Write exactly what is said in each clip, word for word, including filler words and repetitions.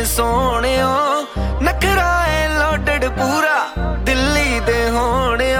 सोहणियो नखरा है लोडेड पूरा दिल्ली दे होणियो।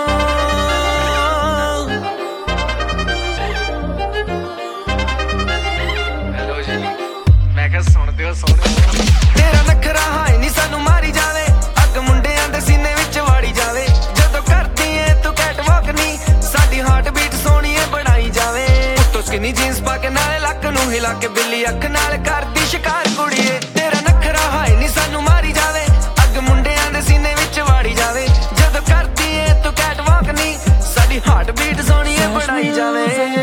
हेलो जी मैं क्या सुनदे हो सोहणियो तेरा नखरा हाय नी सानू मारी जावे अग मुंडियां दे सीने विच वाड़ी जावे जदों करदी ऐ तू कैट वॉक नी साडी हार्ट बीट सोहणीए बनाई जावे उत्तों स्किनी जीन्स पा के नाले लक नू हिला के बिल्ली अख नाल करदी शिकार कुड़िए तेरा नखरा हाय नी सानू मारी जावे अग मुंडियां दे सीने विच वाड़ी जावे जदों करदी ऐ तू कैट वॉक नी साडी हार्ट बीट सोहणीए बनाई जावे।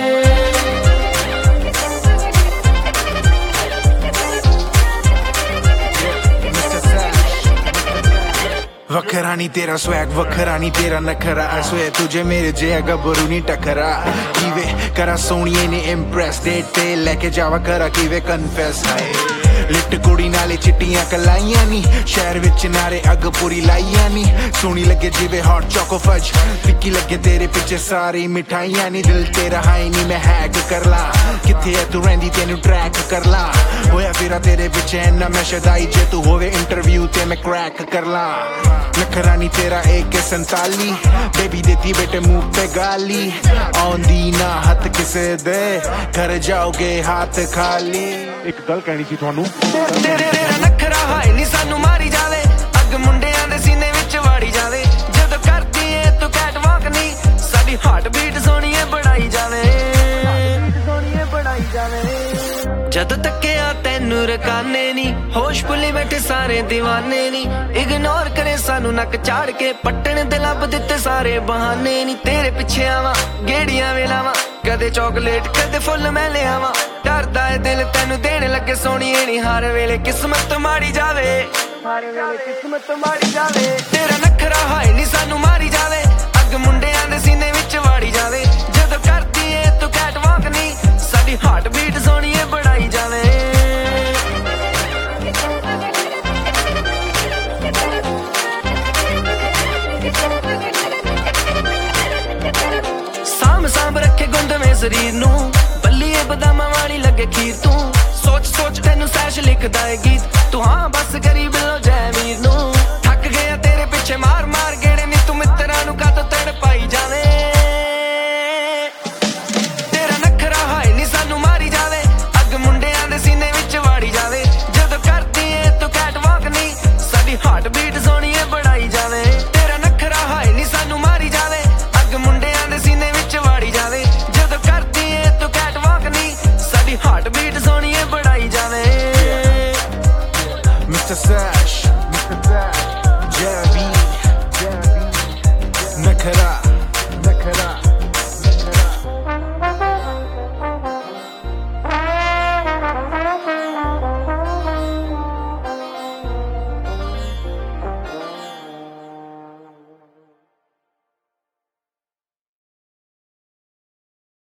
वखरा नी तेरा स्वैग वखरा नी तेरा नखरा सोए तुझे मेरे जे गबरू नी टकरा कीवे करा सोनिए ने इम्प्रेस डेट ते लेके जावा करा कीवे कन्फेस लिट कुड़ी नाले चिट्टियां कलाइयां नी शहर विच नारे अग पूरी लाइयां नी सोनी लगे जिवे हॉट चोको फज फिक्की लगे तेरे पिछे सारी मिठाइयां नी दिल तेरा हाई नी मैं हैक कर ला किथे है तू रहिंदी तेनू ट्रैक कर ला होया फिरा तेरे पिछे ना मैं शदाई जे तू होवे इंटरव्यू ते मैं क्रैक कर ला। नखरा नी तेरा एक संताली बेबी देती बेटे मुंह पे गाली आउंदी ना हथ किसे दे घर जाओगे हाथ खाली। एक गल कहनी सी तुहानू तेरा नखरा हाय नी सानू मारी जावे अग मुंडियां दे सीने विच वाड़ी जावे जदों करदी ऐ तू कैट वॉक नी साडी हार्ट बीट सोहणीए बनाई जावे सोहणीए बनाई जावे। जदों तक्किया तैनू रकाने नी होश भुल्ली बैठे सारे दीवाने नी इग्नोर करे सानू नक चाड़ के पट्टन दे लब दिते सारे बहाने नी तेरे पिछे आवां गेड़ियां वेलावां कदे चॉकलेट कदे फुल मैं ले आवां डरदा है दिल तैनू देने लगे सोहणीए नी हर वेले किस्मत माड़ी जावे हर वेले किस्मत माड़ी जावे। तेरा नखरा हाय नी सानू मारी जावे अग मुंडियां दे सीने विच वाड़ी जावे जदों करदी ऐ तू कैट वॉक नी साडी हार्ट बीट सोहणीए बनाई जावे। साम साम रखे गुंद में शरीर नू बल्लीए बदामा वाली लगे खीर तू सोच सोच तैनू सैश लिखदा है गीत तू हाँ बस करी बिलो जय मीर नू थक गया तेरे पिछे मार मार गेड़े नी तू मित्तरां नू कातों तड़ पाई जावे। तेरा नखरा हाय नी सानू मारी जावे अग मुंडियां दे सीने विच वाड़ी जावे जदों करदी ऐ तू कैट वॉक नी साडी हार्ट बीट सोहणीए बनाई जावे। तेरा नखरा हाय नी सानू मारी जावे अग मुंडियां दे सीने विच वाड़ी जावे जदों करदी ऐ तू कैट वॉक नी साडी हार्ट बीट सोहणीए बनाई जावे। Mister Sash, mister Sash, J B, नखरा